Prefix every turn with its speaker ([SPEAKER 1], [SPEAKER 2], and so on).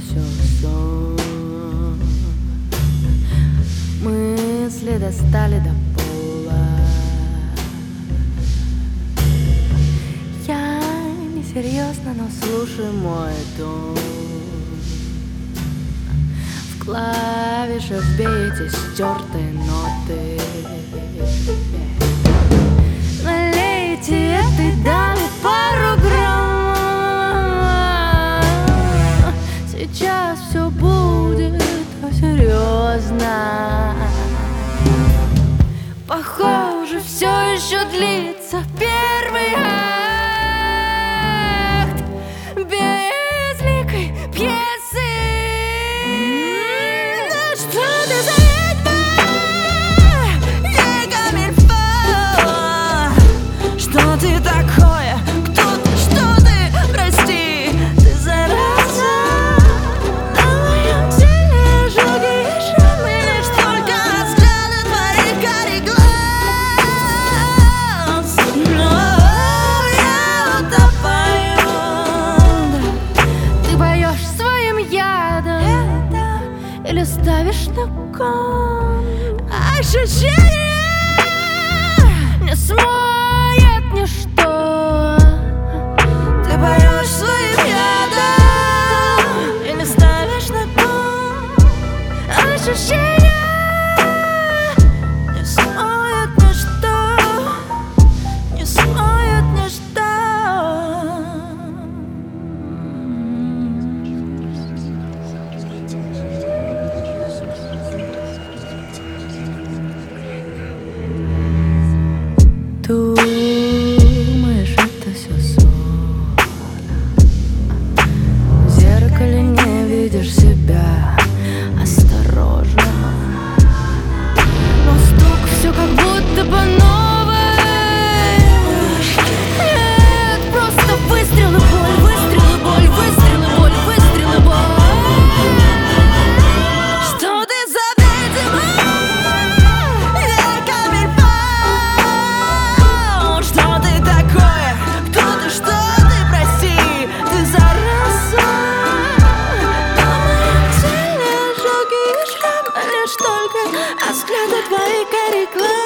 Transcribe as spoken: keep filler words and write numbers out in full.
[SPEAKER 1] все сон. Мысли достали до пола. Я несерьезно, но слушай мой тон. В клавиши вбейте стертые ноты. Налейте этой даме пару грамм. Сейчас все будет серьезно. Похоже, все еще длится первый акт безликой пьесы. Да что ты за ведьма? Не камильфо. Что ты такое? Кто ты? Что ты? Прости, ты зараза. На моем теле ожоги и шрамы. Лишь только от взгляда твоих карих глаз. Но я утопаю. Ты поешь своим ядом или ставишь на кон. Ощущение не смоет ничто. Ты поешь своим ядом или ставишь на кон. Ощущение не смоет ничто. Не смоет ничто. Думаешь, это все сон. В зеркале не видишь себя. Осторожно. Но стук все как будто бы новый. Нет, просто выстрелы, боль, выстрелы, боль, выстрелы, боль, выстрелы, боль. Что ты за ведьма? Не камильфо. Что ты такое? Кто ты? Что ты? Прости, ты зараза. На моем теле ожоги и шрамы. Лишь только от взгляда твоих карих глаз.